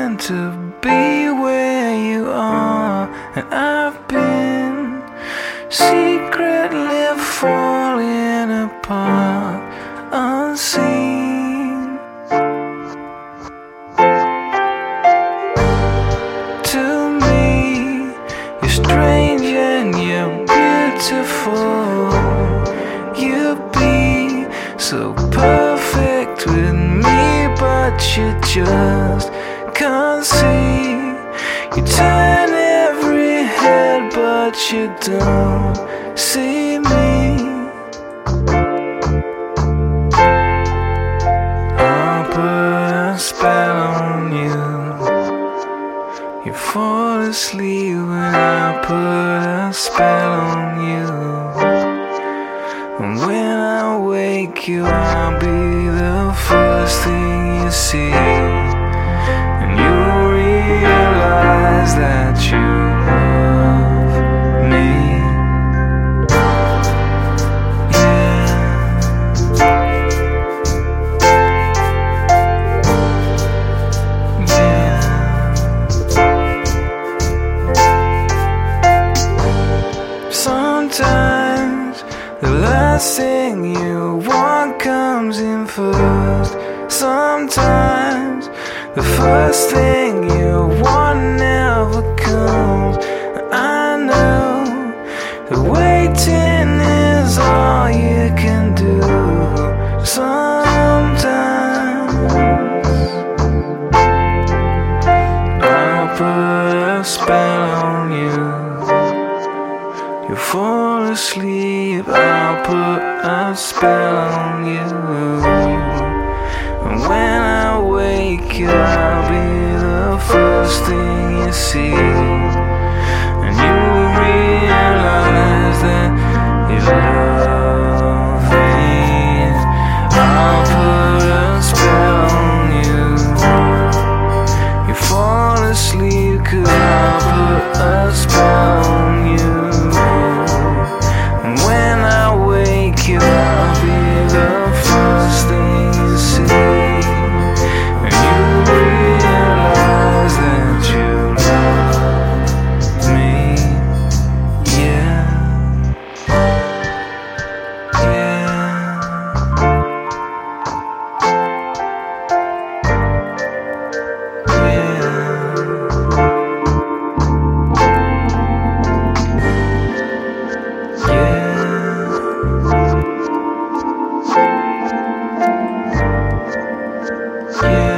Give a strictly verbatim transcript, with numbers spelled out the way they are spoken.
meant to be where you are, and I've been secretly falling apart, unseen. To me, you're strange and you're beautiful. You'd be so perfect with me, but you just can't see. You turn every head, but you don't see me. I'll put a spell on you. You fall asleep when I put a spell on you. And when I wake you, I'll be the first thing you see. And you'll realize that you love me. Yeah. Yeah. Sometimes the last thing you want comes in first. Sometimes the first thing you want never comes. I know the waiting is all you can do. Sometimes I'll put a spell on you. You fall asleep, I'll put a spell on you. And when I wake you, I'll be the first thing you see. And you will realize that you love me. I'll put a spell on you. You fall asleep, 'cause I'll put a spell on you. I'll be the first thing you see, and you realize that you love me. Yeah, yeah, yeah, yeah. Yeah.